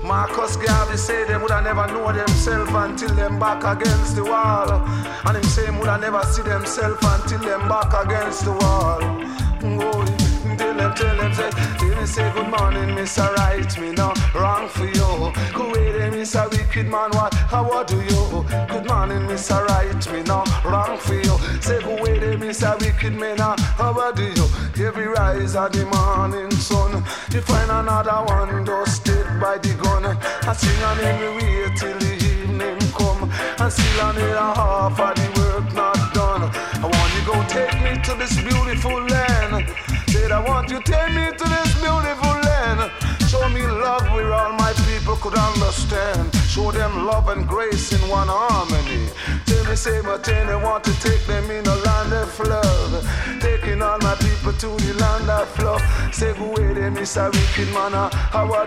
Marcus Garvey say them woulda never know themselves until them back against the wall. And him say woulda never see themselves until them back against the wall. Tell them say good morning, Mr. Right, me no wrong for you. Go away there, Mr. Wicked Man, what do you? Good morning, Mr. Right, me no wrong for you. Say go away there, Mr. Wicked Man, what do you? Every rise of the morning sun, you find another one just dead by the gun. I sing on every way till the evening come, and still on it half of the work not done. I want you go take me to this beautiful land. Said I want you take me to this beautiful land. Show me love where all my people could understand. Show them love and grace in one harmony. Tell me say my ten, I want to take them in a land of love. Taking all my people to the land of love. Say go away there, Mr. Wicked Man, how